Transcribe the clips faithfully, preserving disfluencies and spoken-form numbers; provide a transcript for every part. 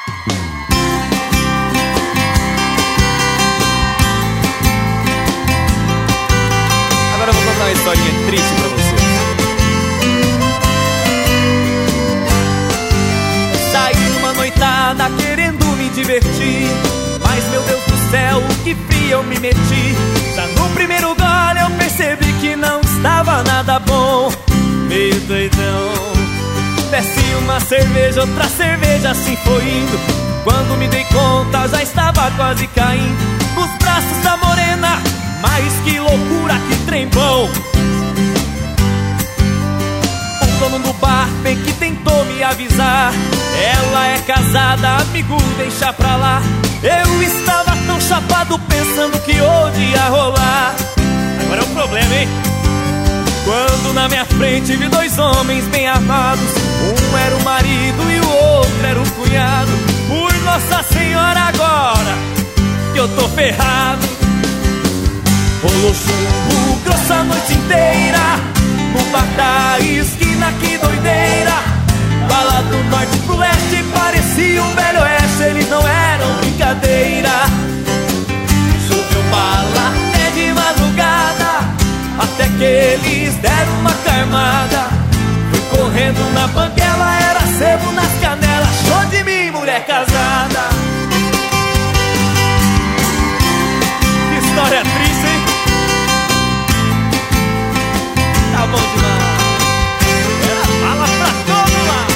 Agora eu vou contar uma historinha triste pra vocês. Saí numa noitada querendo me divertir, mas meu Deus do céu, que frio eu me meti. Já no primeiro gole eu percebi que não estava nada bom. Meio doidão, desce uma cerveja, outra cerveja, assim foi indo. Quando me dei conta já estava quase caindo nos braços da morena. Mas que loucura, que trem bom. O dono do bar bem que tentou me avisar. Ela é casada, amigo, deixa pra lá. Eu estava tão chapado pensando que hoje ia rolar. Agora é o problema, hein? Quando na minha frente vi dois homens bem armados. Um era o marido e o outro era o cunhado. Por Nossa Senhora, agora que eu tô ferrado. Rolou chumbo grosso a noite inteira no bar da esquina, que doideira. Bala do norte pro leste, parecia um velho oeste. Eles não eram brincadeira. Choveu bala até de madrugada, até que eles deram uma carmada. Fui correndo na banguela, era sebo nas canelas. Show de mim, mulher casada. Que história triste, hein? Tá bom demais. Era bala pra todo lado.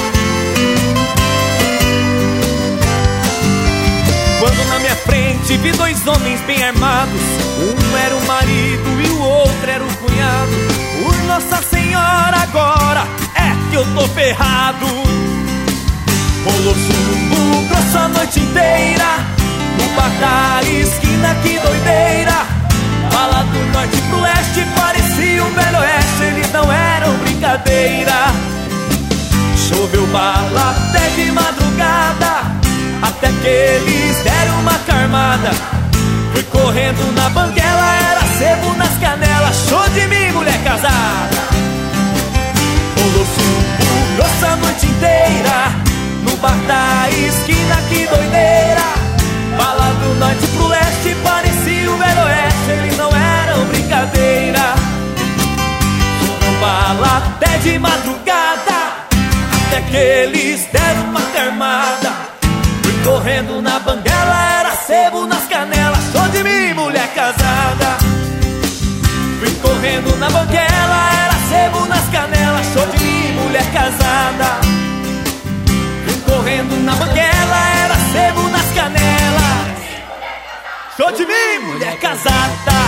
Quando na minha frente vi dois homens bem armados. Um era o marido e o outro era o cunhado. Por Nossa Senhora, agora é que eu tô ferrado. Rolou chumbo grosso a noite inteira no bar da esquina, que doideira. Bala do norte pro leste, parecia um velho oeste. Eles não eram brincadeira. Choveu bala até de madrugada, até que eles deram uma carmada. Fui correndo na banguela, era sebo nas canelas. Show de mim, mulher casada. Rolou chumbo grosso a noite inteira no bar da esquina, que doideira. Bala do norte pro leste, parecia o velho oeste. Eles não eram brincadeira. Choveu bala até de madrugada, até que eles deram uma carmada. Fui correndo na banguela, era sebo nas canelas. Show de mim, mulher casada. Fui correndo na banguela, era sebo nas canelas. Show de mim, mulher casada. Fui correndo na banguela, era sebo nas canelas. Show de mim, mulher casada.